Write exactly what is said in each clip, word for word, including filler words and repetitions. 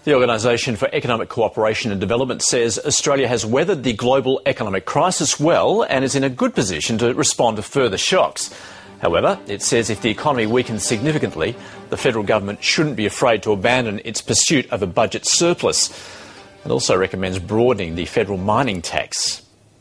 The Organisation for Economic Cooperation and Development says Australia has weathered the global economic crisis well and is in a good position to respond to further shocks. However, it says if the economy weakens significantly, the federal government shouldn't be afraid to abandon its pursuit of a budget surplus. It also recommends broadening the federal mining tax.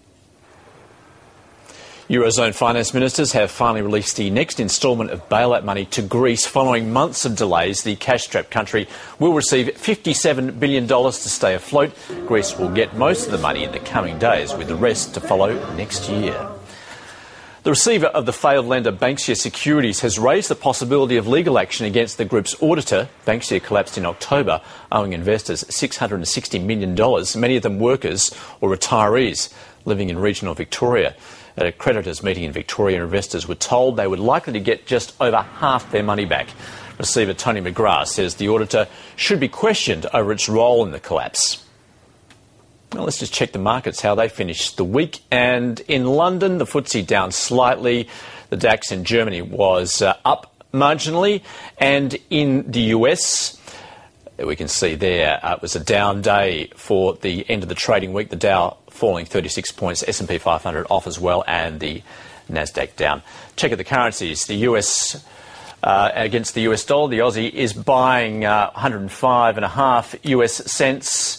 Eurozone finance ministers have finally released the next instalment of bailout money to Greece. Following months of delays, the cash-strapped country will receive fifty-seven billion dollars to stay afloat. Greece will get most of the money in the coming days, with the rest to follow next year. The receiver of the failed lender Banksia Securities has raised the possibility of legal action against the group's auditor. Banksia collapsed in October, owing investors six hundred sixty million dollars, many of them workers or retirees living in regional Victoria. At a creditors' meeting in Victoria, investors were told they were likely to get just over half their money back. Receiver Tony McGrath says the auditor should be questioned over its role in the collapse. Well, let's just check the markets, how they finished the week. And in London, the F T S E down slightly. The DAX in Germany was uh, up marginally. And in the U S, we can see there uh, it was a down day for the end of the trading week. The Dow falling thirty-six points, S and P five hundred off as well, and the Nasdaq down. Check at the currencies. The U S uh, against the U S dollar, the Aussie is buying uh, one hundred five and a half U S cents,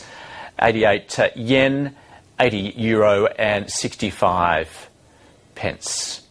eighty-eight uh, yen, eighty euro and sixty-five pence.